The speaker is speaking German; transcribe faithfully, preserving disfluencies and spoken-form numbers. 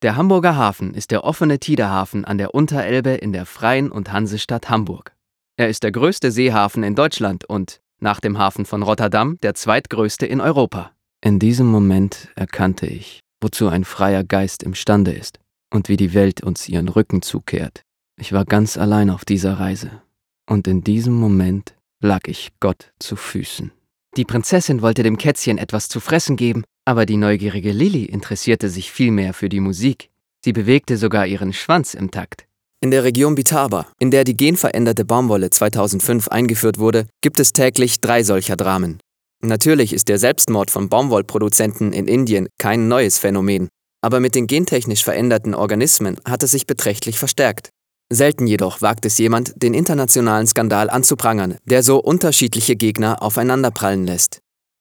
Der Hamburger Hafen ist der offene Tidehafen an der Unterelbe in der Freien und Hansestadt Hamburg. Er ist der größte Seehafen in Deutschland und, nach dem Hafen von Rotterdam, der zweitgrößte in Europa. In diesem Moment erkannte ich, wozu ein freier Geist imstande ist und wie die Welt uns ihren Rücken zukehrt. Ich war ganz allein auf dieser Reise. Und in diesem Moment lag ich Gott zu Füßen. Die Prinzessin wollte dem Kätzchen etwas zu fressen geben, aber die neugierige Lilli interessierte sich viel mehr für die Musik. Sie bewegte sogar ihren Schwanz im Takt. In der Region Bitaba, in der die genveränderte Baumwolle zweitausendfünf eingeführt wurde, gibt es täglich drei solcher Dramen. Natürlich ist der Selbstmord von Baumwollproduzenten in Indien kein neues Phänomen, aber mit den gentechnisch veränderten Organismen hat es sich beträchtlich verstärkt. Selten jedoch wagt es jemand, den internationalen Skandal anzuprangern, der so unterschiedliche Gegner aufeinanderprallen lässt.